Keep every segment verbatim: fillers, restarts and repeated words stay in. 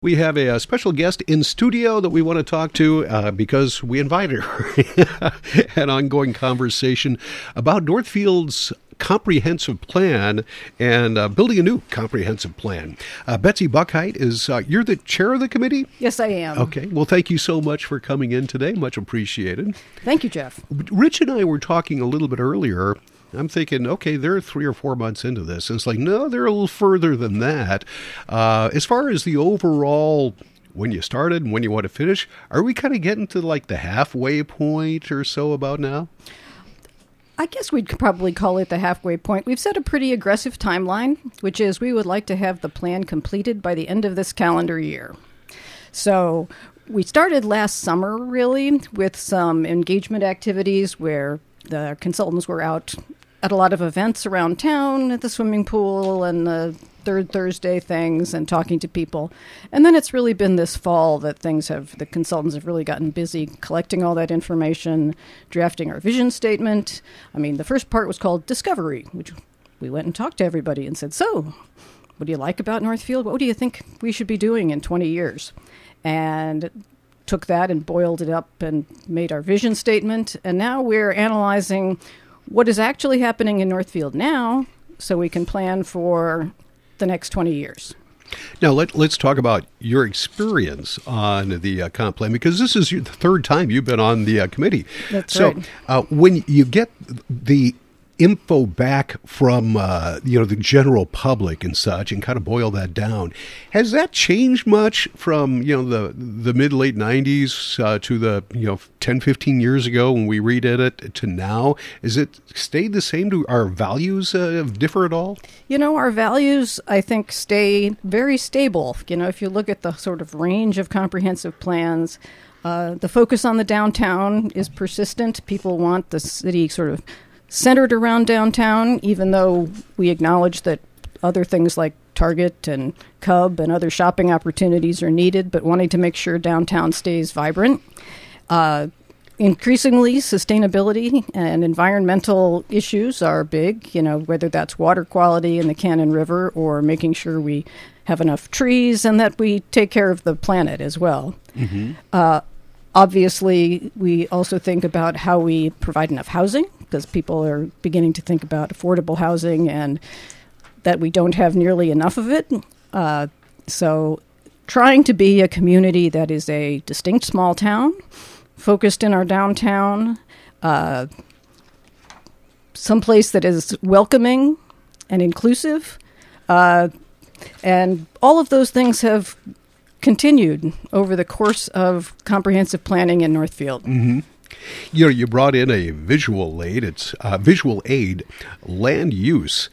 We have a, a special guest in studio that we want to talk to uh, because we invited her. An ongoing conversation about Northfield's comprehensive plan and uh, building a new comprehensive plan. Uh, Betsy Buckheit, is uh, you're the chair of the committee? Yes, I am. Okay. Well, thank you so much for coming in today. Much appreciated. Thank you, Jeff. Rich and I were talking a little bit earlier. I'm thinking, okay, they're three or four months into this. And it's like, no, they're a little further than that. Uh, as far as the overall, when you started and when you want to finish, are we kind of getting to like the halfway point or so about now? I guess we'd probably call it the halfway point. We've set a pretty aggressive timeline, which is we would like to have the plan completed by the end of this calendar year. So we started last summer, really, with some engagement activities where the consultants were out at a lot of events around town, at the swimming pool and the Third Thursday things, and talking to people. And then it's really been this fall that things have, the consultants have really gotten busy collecting all that information, drafting our vision statement. I mean, the first part was called Discovery, which we went and talked to everybody and said, so, what do you like about Northfield? What do you think we should be doing in twenty years? And took that and boiled it up and made our vision statement. And now we're analyzing what is actually happening in Northfield now so we can plan for the next twenty years. Now, let, let's talk about your experience on the uh, comp plan, because this is your, the third time you've been on the uh, committee. That's so, right. uh, when you get the info back from uh, you know the general public and such, and kind of boil that down, has that changed much from you know the the mid late nineties uh, to the you know ten, fifteen years ago when we redid it to now? Is it stayed the same? Do our values uh, differ at all? You know, our values, I think, stay very stable. You know, if you look at the sort of range of comprehensive plans, uh, the focus on the downtown is persistent. People want the city sort of centered around downtown, even though we acknowledge that other things like Target and Cub and other shopping opportunities are needed, but wanting to make sure downtown stays vibrant. Uh, increasingly, sustainability and environmental issues are big, you know, whether that's water quality in the Cannon River or making sure we have enough trees and that we take care of the planet as well. Mm-hmm. Uh, Obviously, we also think about how we provide enough housing, because people are beginning to think about affordable housing and that we don't have nearly enough of it. Uh, so trying to be a community that is a distinct small town, focused in our downtown, uh, someplace that is welcoming and inclusive. Uh, and all of those things have continued over the course of comprehensive planning in Northfield. Mm-hmm. You know, you brought in a visual aid. It's uh, visual aid, land use,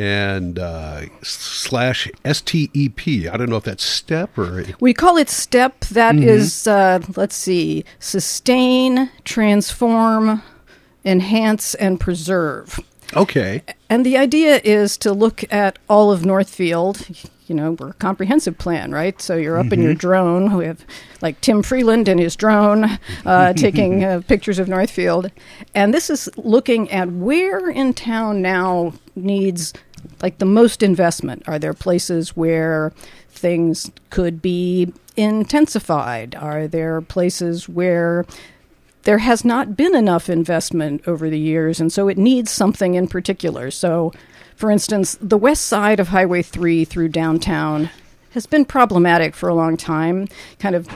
and uh, slash S T E P. I don't know if that's STEP or... We call it STEP. That mm-hmm. is, uh, let's see, sustain, transform, enhance, and preserve. Okay. And the idea is to look at all of Northfield. You know, we're a comprehensive plan, right? So you're up mm-hmm. in your drone. We have like Tim Freeland and his drone uh, taking uh, pictures of Northfield. And this is looking at where in town now needs like the most investment. Are there places where things could be intensified? Are there places where there has not been enough investment over the years, and so it needs something in particular? So, for instance, the west side of Highway three through downtown has been problematic for a long time, kind of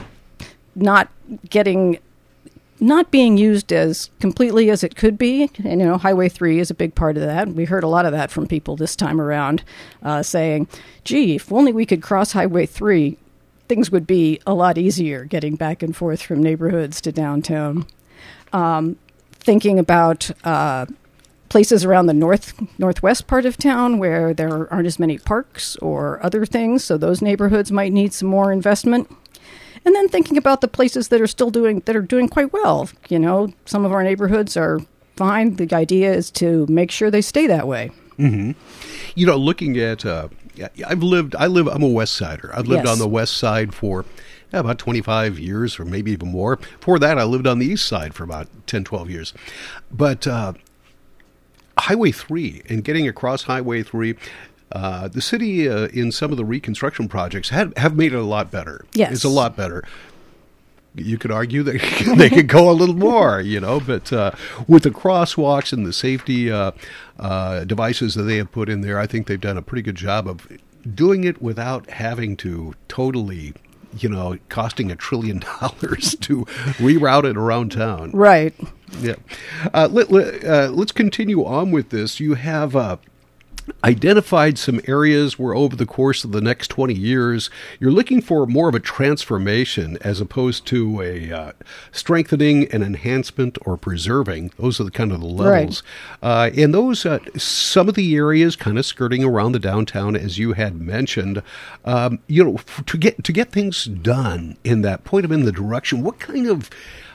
not getting, not being used as completely as it could be. And, you know, Highway three is a big part of that. We heard a lot of that from people this time around, uh, saying, gee, if only we could cross Highway three, things would be a lot easier getting back and forth from neighborhoods to downtown. Um, thinking about uh, places around the north northwest part of town where there aren't as many parks or other things, so those neighborhoods might need some more investment. And then thinking about the places that are still doing that are doing quite well. You know, some of our neighborhoods are fine. The idea is to make sure they stay that way. Mm-hmm. You know, looking at, uh, I've lived, I live, I'm a West Sider. I've lived Yes. on the West Side for yeah, about twenty-five years or maybe even more. Before that, I lived on the East Side for about ten, twelve years. But uh, Highway three and getting across Highway three, Uh, the city, uh, in some of the reconstruction projects, had, have made it a lot better. Yes. It's a lot better. You could argue that they could go a little more, you know, but uh, with the crosswalks and the safety uh, uh, devices that they have put in there, I think they've done a pretty good job of doing it without having to totally, you know, costing a trillion dollars to reroute it around town. Right. Yeah. Uh, let, let, uh, let's continue on with this. You have uh, identified some areas where over the course of the next twenty years, you're looking for more of a transformation as opposed to a uh, strengthening, an enhancement, or preserving. Those are the kind of the levels. Right. Uh, and those, uh, some of the areas kind of skirting around the downtown, as you had mentioned, um, you know, to get, to get things done in that, point them in the direction, what kind of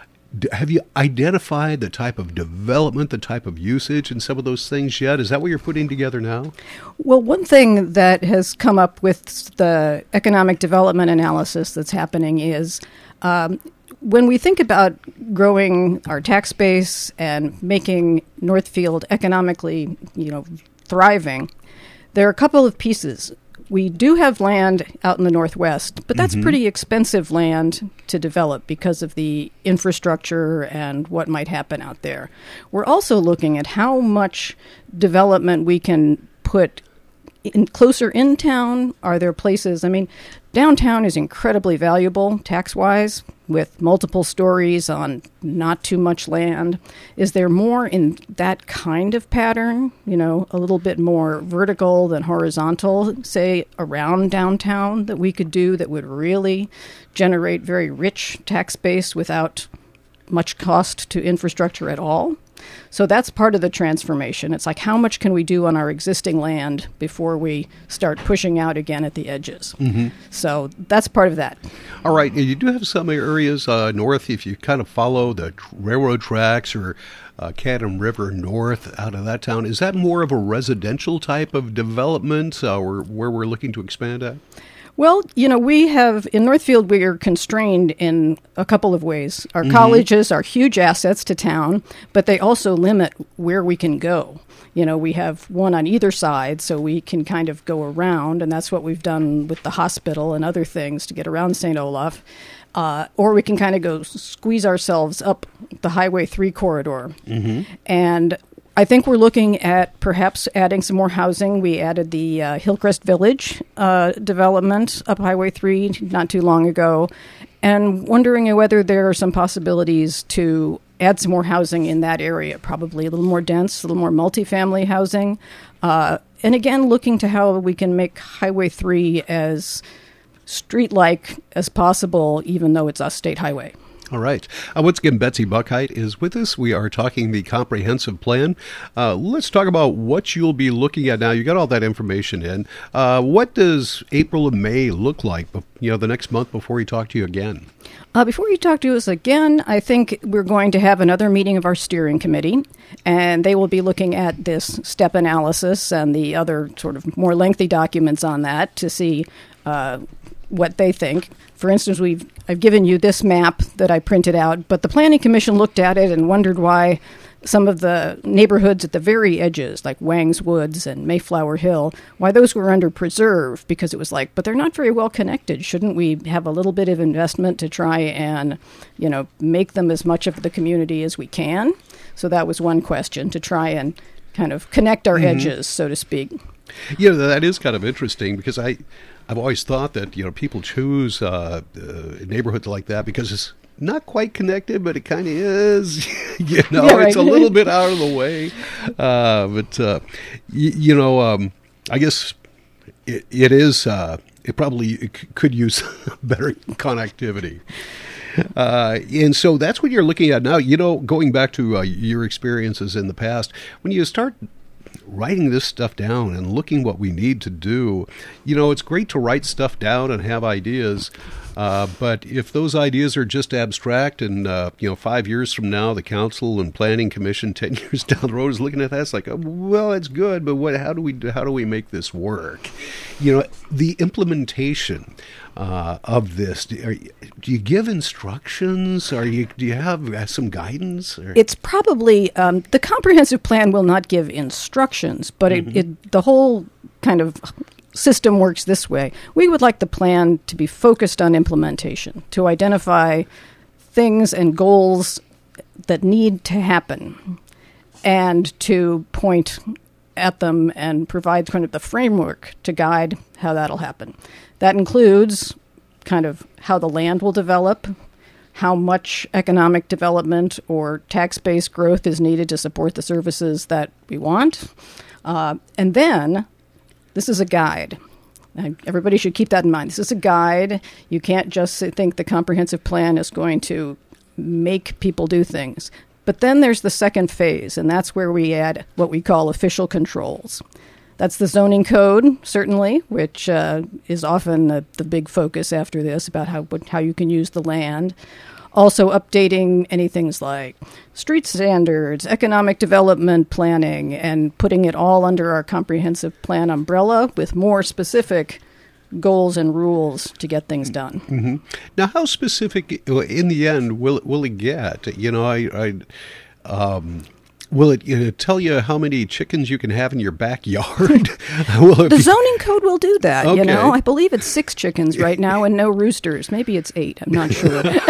have you identified the type of development, the type of usage, and some of those things yet? Is that what you're putting together now? Well, one thing that has come up with the economic development analysis that's happening is um, when we think about growing our tax base and making Northfield economically, you know, thriving, there are a couple of pieces. We do have land out in the Northwest, but that's mm-hmm. pretty expensive land to develop because of the infrastructure and what might happen out there. We're also looking at how much development we can put in closer in town. Are there places? I mean, downtown is incredibly valuable tax-wise with multiple stories on not too much land. Is there more in that kind of pattern, you know, a little bit more vertical than horizontal, say, around downtown that we could do that would really generate very rich tax base without much cost to infrastructure at all? So that's part of the transformation. It's like, how much can we do on our existing land before we start pushing out again at the edges? Mm-hmm. So that's part of that. All right. You do have some areas uh, north, if you kind of follow the railroad tracks or uh, Cannon River north out of that town. Is that more of a residential type of development uh, or where we're looking to expand at? Well, you know, we have, in Northfield, we are constrained in a couple of ways. Our mm-hmm. colleges are huge assets to town, but they also limit where we can go. You know, we have one on either side, so we can kind of go around, and that's what we've done with the hospital and other things to get around Saint Olaf. Uh, or we can kind of go squeeze ourselves up the Highway three corridor. Mm-hmm. And I think we're looking at perhaps adding some more housing. We added the uh, Hillcrest Village uh, development up Highway three not too long ago, and wondering whether there are some possibilities to add some more housing in that area, probably a little more dense, a little more multifamily housing. Uh, and again, looking to how we can make Highway three as street-like as possible, even though it's a state highway. All right. Uh, once again, Betsy Buckheit is with us. We are talking the comprehensive plan. Uh, let's talk about what you'll be looking at now. You got all that information in. Uh, what does April and May look like, you know, the next month before we talk to you again? Uh, before you talk to us again, I think we're going to have another meeting of our steering committee, and they will be looking at this STEP analysis and the other sort of more lengthy documents on that to see uh, what they think. For instance, we've I've given you this map that I printed out, but the Planning Commission looked at it and wondered why some of the neighborhoods at the very edges, like Wang's Woods and Mayflower Hill, why those were under preserve, because it was like, but they're not very well connected. Shouldn't we have a little bit of investment to try and, you know, make them as much of the community as we can? So that was one question, to try and kind of connect our mm-hmm. edges, so to speak. Yeah, that is kind of interesting, because I, I've always thought that, you know, people choose uh, uh, neighborhoods like that because it's not quite connected, but it kind of is. you know, yeah, right. It's a little bit out of the way. Uh, but, uh, y- you know, um, I guess it, it is, uh, it probably it c- could use better connectivity. Uh, and so that's what you're looking at now. You know, going back to uh, your experiences in the past, when you start writing this stuff down and looking what we need to do, you know, it's great to write stuff down and have ideas. Uh, but if those ideas are just abstract and, uh, you know, five years from now, the council and planning commission, ten years down the road is looking at that, it's like, oh, well, it's good, but what, how do we, how do we make this work? You know, the implementation uh, of this, do, are, do you give instructions? Are you, do you have uh, some guidance? Or? It's probably, um, the comprehensive plan will not give instructions, but mm-hmm. it, it, the whole kind of system works this way. We would like the plan to be focused on implementation, to identify things and goals that need to happen, and to point at them and provide kind of the framework to guide how that'll happen. That includes kind of how the land will develop, how much economic development or tax-based growth is needed to support the services that we want. Uh, and then, this is a guide. And everybody should keep that in mind. This is a guide. You can't just think the comprehensive plan is going to make people do things. But then there's the second phase, and that's where we add what we call official controls. That's the zoning code, certainly, which uh, is often the, the big focus after this about how how you can use the land. Also updating any things like street standards, economic development planning, and putting it all under our comprehensive plan umbrella with more specific goals and rules to get things done. Mm-hmm. Now, how specific in the end will it, will it get? You know, I, I um, will it you know, tell you how many chickens you can have in your backyard? will it the be... zoning code will do that. Okay. You know, I believe it's six chickens right now and no roosters. Maybe it's eight. I'm not sure. but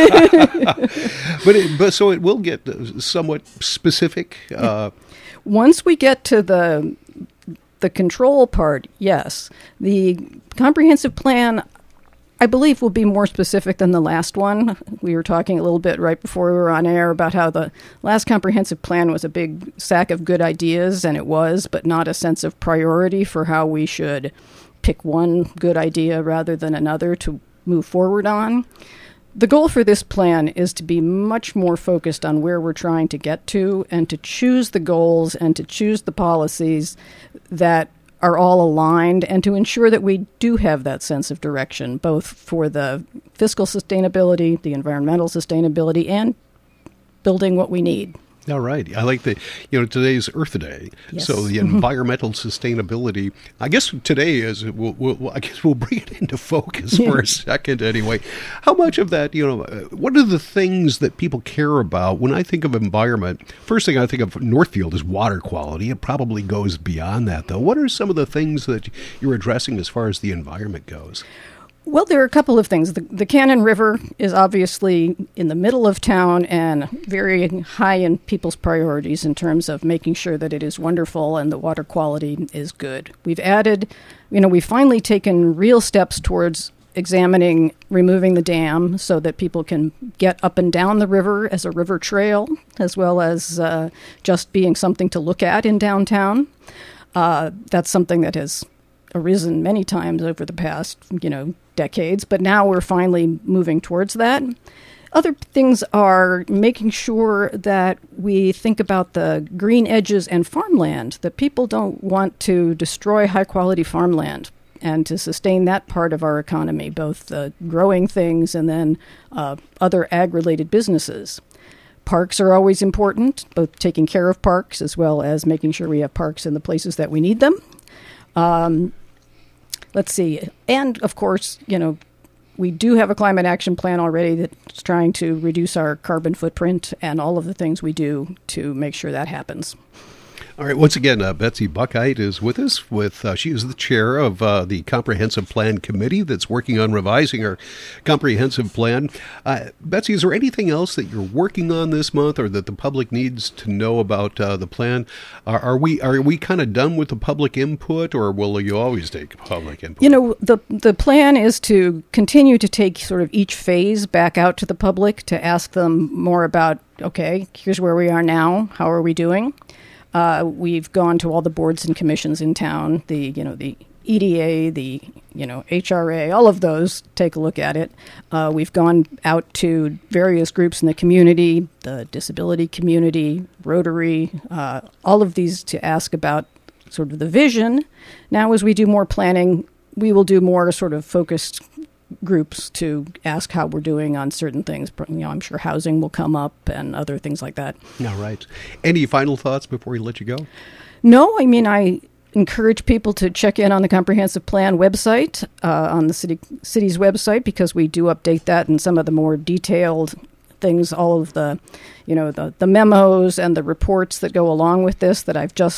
it, but so it will get somewhat specific. Uh, Once we get to the the control part, yes, the comprehensive plan, I believe, will be more specific than the last one. We were talking a little bit right before we were on air about how the last comprehensive plan was a big sack of good ideas, and it was, but not a sense of priority for how we should pick one good idea rather than another to move forward on. The goal for this plan is to be much more focused on where we're trying to get to and to choose the goals and to choose the policies that are all aligned and to ensure that we do have that sense of direction, both for the fiscal sustainability, the environmental sustainability, and building what we need. All right. I like the, you know, today's Earth Day. Yes. So the environmental sustainability, I guess today is, we'll, we'll, I guess we'll bring it into focus for a second anyway. How much of that, you know, what are the things that people care about? When I think of environment, first thing I think of Northfield is water quality. It probably goes beyond that, though. What are some of the things that you're addressing as far as the environment goes? Well, there are a couple of things. The, the Cannon River is obviously in the middle of town and very high in people's priorities in terms of making sure that it is wonderful and the water quality is good. We've added, you know, we've finally taken real steps towards examining removing the dam so that people can get up and down the river as a river trail, as well as uh, just being something to look at in downtown. Uh, that's something that has arisen many times over the past, you know, decades, but now we're finally moving towards that. Other things are making sure that we think about the green edges and farmland, that people don't want to destroy high-quality farmland, and to sustain that part of our economy, both the growing things and then uh, other ag-related businesses. Parks are always important, both taking care of parks as well as making sure we have parks in the places that we need them. Um, let's see. And, of course, you know, we do have a climate action plan already that's trying to reduce our carbon footprint and all of the things we do to make sure that happens. All right. Once again, uh, Betsy Buckheit is with us. With uh, she is the chair of uh, the Comprehensive Plan Committee that's working on revising our comprehensive plan. Uh, Betsy, is there anything else that you're working on this month, or that the public needs to know about uh, the plan? Are, are we are we kind of done with the public input, or will you always take public input? You know, the the plan is to continue to take sort of each phase back out to the public to ask them more about, okay, here's where we are now. How are we doing? Uh, we've gone to all the boards and commissions in town, the, you know, the E D A, the, you know, H R A, all of those, take a look at it. Uh, we've gone out to various groups in the community, the disability community, Rotary, uh, all of these to ask about sort of the vision. Now, as we do more planning, we will do more sort of focused groups to ask how we're doing on certain things. You know, I'm sure housing will come up and other things like that. All right. Any final thoughts before we let you go? No, I mean, I encourage people to check in on the Comprehensive Plan website, uh, on the city city's website, because we do update that and some of the more detailed things, all of the, you know, the, the memos and the reports that go along with this that I've just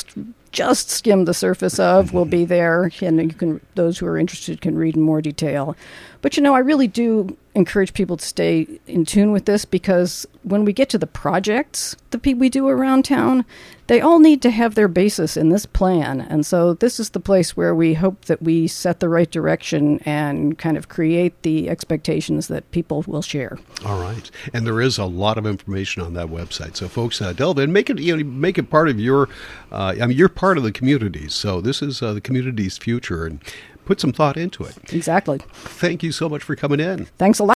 just skimmed the surface of will be there, and you can those who are interested can read in more detail. But, you know, I really do encourage people to stay in tune with this, because when we get to the projects that we do around town, they all need to have their basis in this plan. And so this is the place where we hope that we set the right direction and kind of create the expectations that people will share. All right. And there is a lot of information on that website. So folks, uh, delve in, make it, you know, make it part of your, uh, I mean, you're part of the community. So this is uh, the community's future, and put some thought into it. Exactly. Thank you so much for coming in. Thanks a lot.